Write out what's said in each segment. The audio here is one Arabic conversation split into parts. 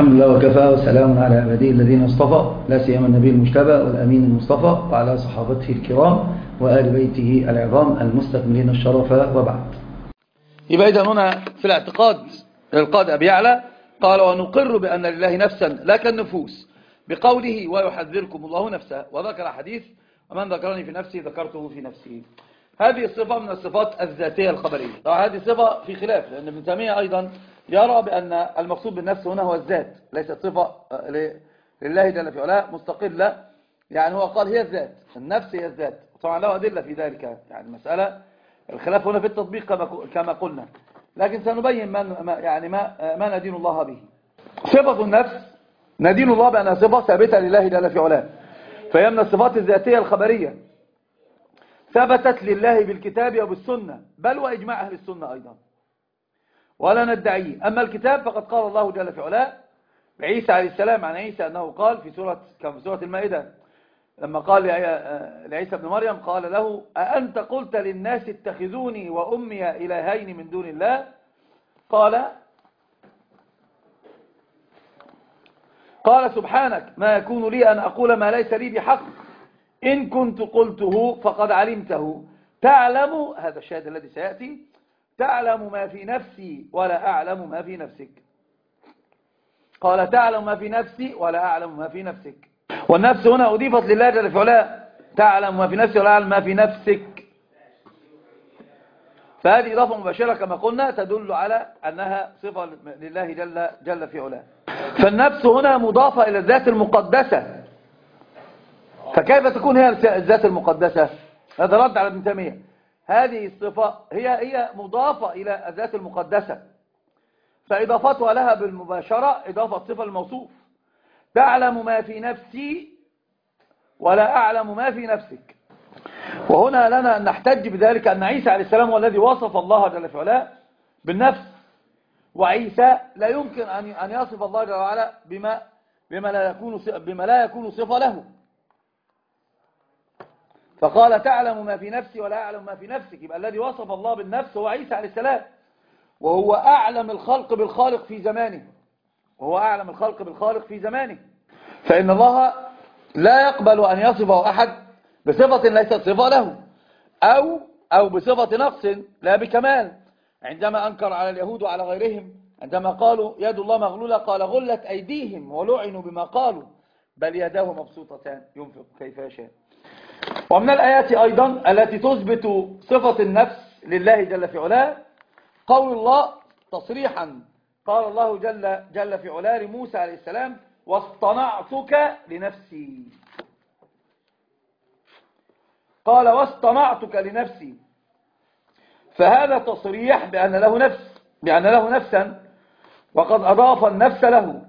الحمد لله وكفى وسلام على عباده الذين اصطفى لا سيما النبي المجتبى والأمين المصطفى وعلى صحابته الكرام وآل بيته العظام المستكملين الشرف وبعد. يبقى إذن هنا في الاعتقاد للقاضي أبي يعلى قال: ونقر بأن لله نفسا لا كالنفوس بقوله ويحذركم الله نفسه، وذكر حديث ومن ذكرني في نفسي ذكرته في نفسي. هذه الصفة من الصفات الذاتية الخبرية. طبعا هذه صفة في خلاف، لأن ابن تيمية أيضا يرى بأن المقصود بالنفس هنا هو الذات، ليست صفة لله جل في علاه مستقلة. يعني هو قال هي الذات، النفس هي الذات. طبعا له أدلة في ذلك، يعني المسألة الخلاف هنا في التطبيق كما قلنا، لكن سنبين ما ندين الله به. صفة النفس ندين الله بأنها صفة ثابتة لله جل في علاه، فهي من الصفات الذاتية الخبرية ثبتت لله بالكتاب وبالسنة، بل وإجماع أهل السنة أيضا ولا ندعيه. أما الكتاب فقد قال الله جل في علاه بعيسى عليه السلام عن عيسى أنه قال في سورة المائدة لما قال لعيسى ابن مريم قال له: أأنت قلت للناس اتخذوني وأمي إلهين من دون الله؟ قال سبحانك ما يكون لي أن أقول ما ليس لي بحق، إن كنت قلته فقد علمته، تعلم، هذا الشاهد الذي سيأتي، تعلم ما في نفسي ولا أعلم ما في نفسك. قال: تعلم ما في نفسي ولا أعلم ما في نفسك. والنفس هنا أضيفت لله جل في علاه، تعلم ما في نفسي ولا أعلم ما في نفسك. فهذه إضافة مباشرة كما قلنا تدل على أنها صفة لله جل في علاه. فالنفس هنا مضافة إلى الذات المقدسة، فكيف تكون هي الذات المقدسة؟ هذا رد على ابن تيمية. هذه الصفة هي مضافة إلى الذات المقدسة، فإضافتها لها بالمباشرة إضافة صفة الموصوف. تعلم ما في نفسي ولا أعلم ما في نفسك. وهنا لنا أن نحتج بذلك أن عيسى عليه السلام هو الذي وصف الله جل في علاه بالنفس، وعيسى لا يمكن أن يصف الله جل وعلا بما لا يكون صفة له. فقال: تعلم ما في نفسي ولا أعلم ما في نفسك. يبقى الذي وصف الله بالنفس هو عيسى عليه السلام، وهو أعلم الخلق بالخالق في زمانه. فإن الله لا يقبل أن يصفه أحد بصفة ليست صفة له، أو بصفة نقص لا بكمال. عندما أنكر على اليهود وعلى غيرهم عندما قالوا يد الله مغلولة، قال: غلت أيديهم ولعنوا بما قالوا بل يداه مبسوطتان ينفق كيف يشاء. ومن الآيات أيضا التي تثبت صفة النفس لله جل في علاه قول الله تصريحا، قال الله جل في علاه لموسى عليه السلام: واصطنعتك لنفسي. قال: واصطنعتك لنفسي. فهذا تصريح بأن له نفسا، وقد أضاف النفس له.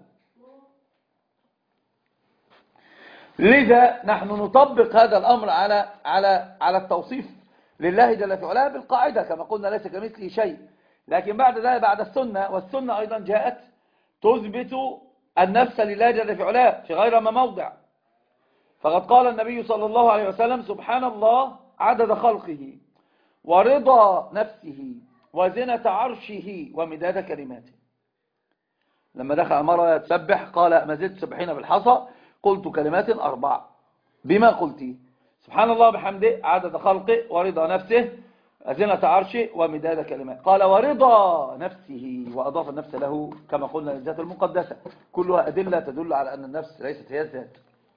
لذا نحن نطبق هذا الأمر على التوصيف لله جل في علاه بالقاعدة كما قلنا ليس كمثله شيء. لكن بعد ذلك بعد السنة، والسنة أيضا جاءت تثبت النفس لله جل في علاه في غير ما موضع. فقد قال النبي صلى الله عليه وسلم: سبحان الله عدد خلقه ورضا نفسه وزنة عرشه ومداد كلماته. لما دخل مرة يتسبح قال: ما زلت سبحين بالحصى قلت كلمات 4. بما قلتي؟ سبحان الله بحمده عدد خلقه ورضا نفسه زنة عرشه ومداد كلمات. قال: ورضا نفسه، وأضاف النفس له كما قلنا للذات المقدسة. كلها أدلة تدل على أن النفس ليست هي الذات.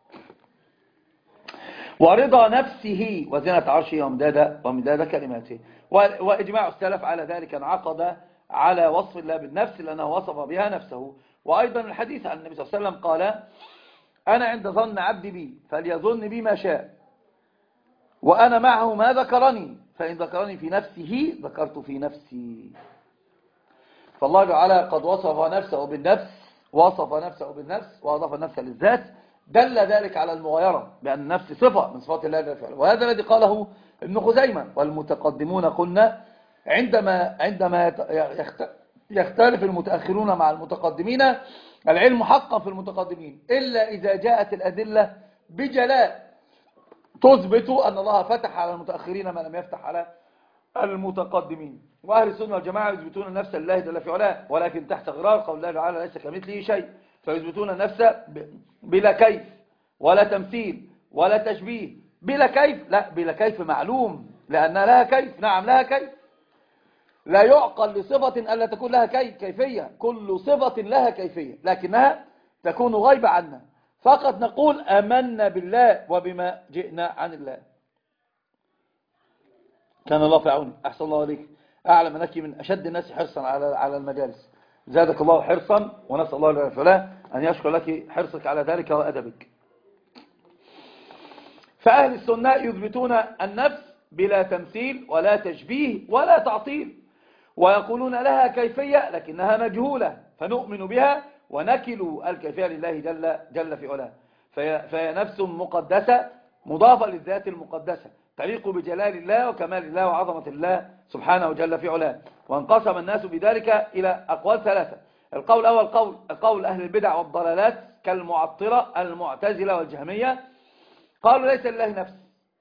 ورضا نفسه وزنة عرشه ومداد كلماته. وإجماع السلف على ذلك انعقد على وصف الله بالنفس لأنه وصف بها نفسه. وأيضا الحديث عن النبي صلى الله عليه وسلم قال: أنا عند ظن عبدي بي فليظن بي ما شاء، وأنا معه ما ذكرني، فإن ذكرني في نفسه ذكرت في نفسي. فالله تعالى قد وصف نفسه بالنفس وأضاف النفس للذات، دل ذلك على المغايرة بأن النفس صفة من صفات الله جل وعلا. وهذا الذي قاله ابن خزيمة. والمتقدمون قلنا عندما يختلف المتأخرون مع المتقدمين، العلم حقا في المتقدمين إلا إذا جاءت الأدلة بجلاء تثبت أن الله فتح على المتأخرين ما لم يفتح على المتقدمين. وأهل السنة والجماعة يثبتون النفس لله جل في علاه، ولكن تحت غرار قول الله تعالى: ليس كمثله شيء. فيثبتون النفس بلا كيف ولا تمثيل ولا تشبيه. بلا كيف؟ لا، بلا كيف معلوم، لأن لها كيف. نعم لها كيف. لا يعقل لصفة ألا تكون لها كيفية. كل صفة لها كيفية، لكنها تكون غيبة عنا. فقط نقول آمنا بالله وبما جئنا عن الله. كان الله في عونك. أحسن الله عليك. أعلم أنك من أشد الناس حرصا على المجالس. زادك الله حرصا، ونسأل الله جل وعلا أن يشكر لك حرصك على ذلك وأدبك. فأهل السنة يثبتون النفس بلا تمثيل ولا تشبيه ولا تعطيل، ويقولون لها كيفية لكنها مجهولة، فنؤمن بها ونكل الكيفية لله جل في علاه. فهي نفس مقدسة مضافة للذات المقدسة، تليق بجلال الله وكمال الله وعظمة الله سبحانه جل في علاه. وانقسم الناس بذلك إلى أقوال ثلاثة. القول الأول قول أهل البدع والضلالات كالمعطلة المعتزلة والجهمية، قالوا ليس لله نفس.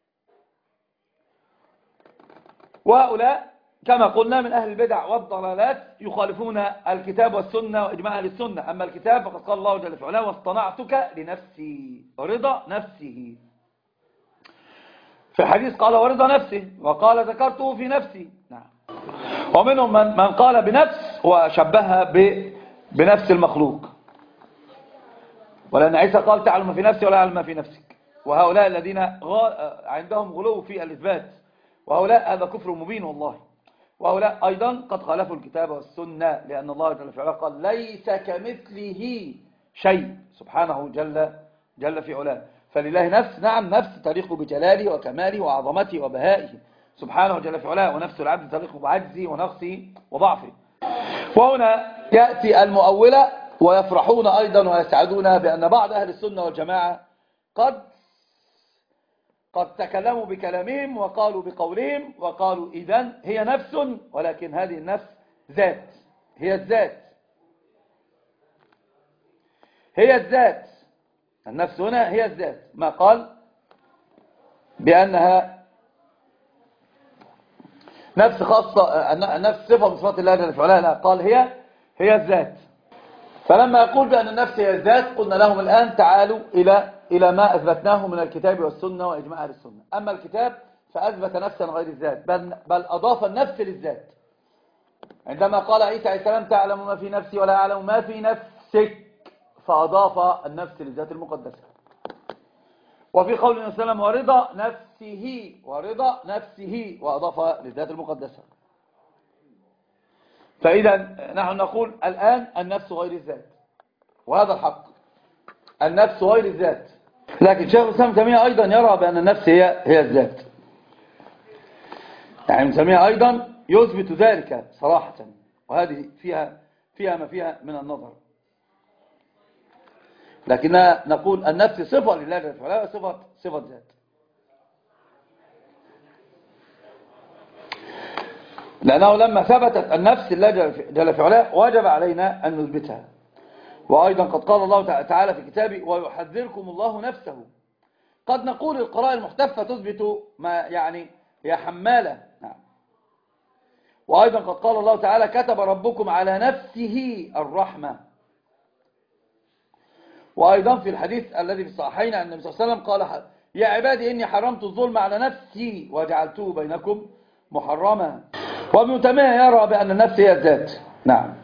وهؤلاء كما قلنا من أهل البدع والضلالات يخالفون الكتاب والسنة وإجماع أهل السنة. أما الكتاب فقد قال الله جل في علاه واصطنعتك لنفسي، رضا نفسه. في الحديث قال ورضا نفسه، وقال ذكرته في نفسي. نعم. ومنهم من قال بنفس وشبهها بنفس المخلوق، ولأن عيسى قال تعلم ما في نفسي ولا أعلم ما في نفسك. وهؤلاء الذين عندهم غلو في الإثبات، وهؤلاء هذا كفر مبين والله. وهؤلاء أيضا قد خالفوا الكتاب والسنة، لأن الله جل في علاه قال ليس كمثله شيء سبحانه جل في علاه. فلله نفس، نعم نفس تليق بجلاله وكماله وعظمته وبهائه سبحانه جل في علاه، ونفس العبد تليق بعجزه ونقصه وضعفه. وهنا يأتي المؤولة ويفرحون أيضا ويسعدون بأن بعض أهل السنة والجماعة قد تكلموا بكلامهم وقالوا بقولهم وقالوا إذن هي نفس، ولكن هذه النفس ذات. هي الذات. النفس هنا هي الذات، ما قال بأنها نفس خاصة، نفس صفة من صفات الله جل وعلا، لا، قال هي الذات. فلما يقول بأن النفس هي الذات قلنا لهم الآن تعالوا إلى ما أثبتناه من الكتاب والسنة وإجماع أهل السنة. أما الكتاب فأثبت نفسا غير الذات، بل أضاف النفس للذات. عندما قال عيسى عليه السلام تعلم ما في نفسي ولا أعلم ما في نفسك، فأضاف النفس للذات المقدسة. وفي قول النبي صلى الله عليه وسلم ورضا نفسه وأضاف للذات المقدسة. فإذا نحن نقول الآن النفس غير الذات، وهذا الحق، النفس غير الذات. لكن شيخ الإسلام ابن تيمية أيضا يرى بأن النفس هي الذات. يعني ابن تيمية أيضا يثبت ذلك صراحة، وهذه فيها ما فيها من النظر. لكننا نقول النفس صفة لله جل وعلا، صفة ذات. لأنه لما ثبتت النفس لله جل وعلا وجب علينا أن نثبتها. وأيضا قد قال الله تعالى في كتابه ويحذركم الله نفسه. قد نقول القراءة المحتفة تثبت ما يعني هي حمالة. نعم. وأيضا قد قال الله تعالى كتب ربكم على نفسه الرحمة. وأيضا في الحديث الذي في الصحيحين عن النبي صلى الله عليه وسلم قال يا عبادي إني حرمت الظلم على نفسي وجعلته بينكم محرما. وابن تيمية يرى بأن النفس هي الذات. نعم،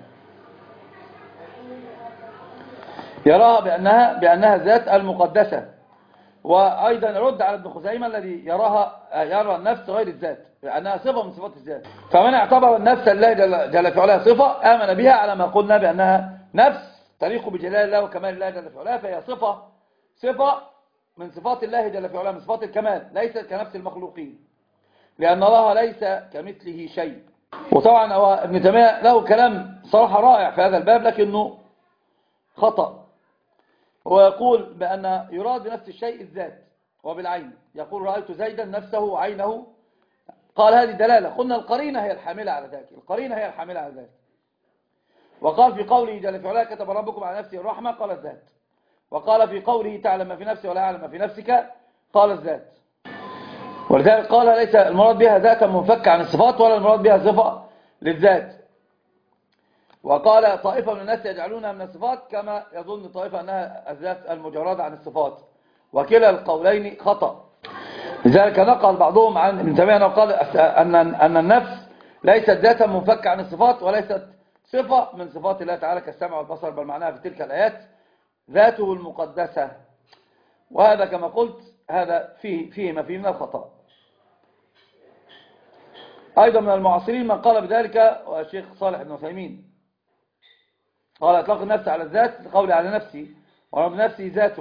يراها بأنها الذات المقدسة. وأيضا يرد على ابن خزيمة الذي يرى النفس غير الذات، لأنها صفة من صفات الذات. فمن اعتبر النفس الله جل في علاه صفة آمن بها على ما قلنا بأنها نفس تليق بجلال الله وكمال الله جل في علاه، فهي صفة من صفات الله جل في علاه، من صفات الكمال، ليست كنفس المخلوقين، لأن الله ليس كمثله شيء. وطبعا هو ابن تيمية له كلام صراحة رائع في هذا الباب، لكنه خطأ. هو يقول بأن يراد بنفس الشيء الذات وبالعين. يقول رأيت زيدا نفسه وعينه، قال هذه دلالة. قلنا القرينة هي الحاملة على ذلك. وقال في قوله جل في علاه كتب ربكم على نفسه الرحمة، قال الذات. وقال في قوله تعلم ما في نفسي ولا أعلم ما في نفسك، قال الذات. ولذلك قال ليس المراد بها ذاتا منفكة عن الصفات، ولا المراد بها صفة للذات. وقال طائفة من الناس يجعلونها من الصفات كما يظن طائفة أنها الذات المجردة عن الصفات، وكلا القولين خطأ. لذلك نقل بعضهم عن ابن تيمية وقال أن النفس ليست ذاتا منفكة عن الصفات، وليست صفة من صفات الله تعالى كالسمع والبصر، بل معناها في تلك الآيات ذاته المقدسة. وهذا كما قلت هذا فيه ما فيه من الخطأ. أيضا من المعاصرين من قال بذلك والشيخ صالح بن عثيمين قال اطلاق النفس على الذات لقول على نفسي ورب نفسي ذاته،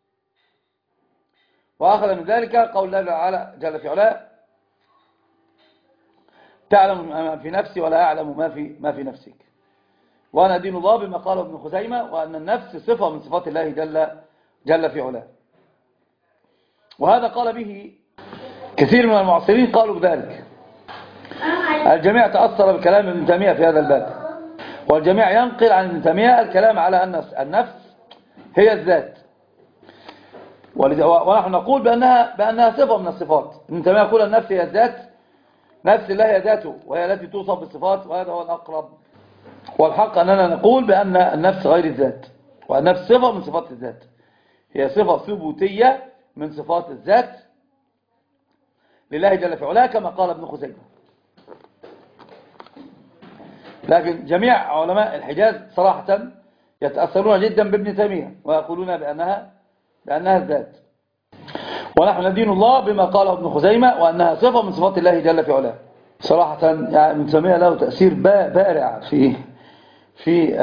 وأخذ من ذلك قول الله تعالى جل في علاه تعلم ما في نفسي ولا أعلم ما في نفسك. وأنا دين الله بما قاله ابن خزيمة وأن النفس صفة من صفات الله جل في علاه. وهذا قال به كثير من المعاصرين قالوا بذلك. الجميع تأثر بكلام ابن تيمية في هذا الباب، والجميع ينقل عن ابن تيمية الكلام على أن النفس هي الذات، ونحن نقول بأنها صفة من الصفات. ابن تيمية يقول النفس هي الذات، نفس الله هي ذاته وهي التي توصف بالصفات، وهذا هو الأقرب. والحق أننا نقول بأن النفس غير الذات، والنفس صفة من صفات الذات، هي صفة ثبوتية من صفات الذات لله جل في علاه كما قال ابن خزيمة. لكن جميع علماء الحجاز صراحة يتأثرون جدا بابن تيمية ويقولون بأنها الذات، ونحن ندين الله بما قاله ابن خزيمة وأنها صفة من صفات الله جل في علاه. صراحة يعني ابن تيمية له تأثير بارع في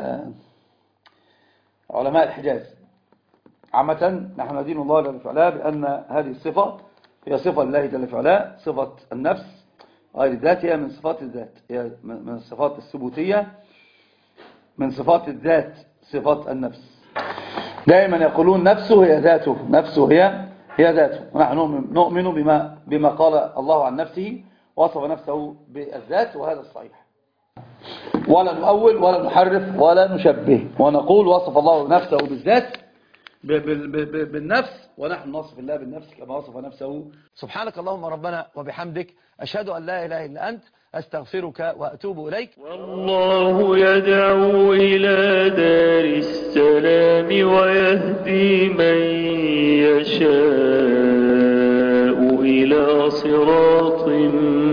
علماء الحجاز عامة. نحن ندين الله جل في علاه بأن هذه الصفة هي صفة لله جل في علاه، صفة النفس غير الذات، هي من صفات الذات، هي من الصفات الثبوتية من صفات الذات، صفات النفس. دائما يقولون نفسه هي ذاته، نفسه هي ذاته، ونحن نؤمن بما قال الله عن نفسه، وصف نفسه بالذات، وهذا الصحيح. ولا نؤول ولا نحرف ولا نشبه، ونقول وصف الله نفسه بالذات بالنفس، ونحن نصف الله بالنفس كما وصف نفسه. سبحانك اللهم ربنا وبحمدك، أشهد أن لا إله إلا أنت، أستغفرك وأتوب إليك. والله يدعو إلى دار السلام ويهدي من يشاء إلى صراط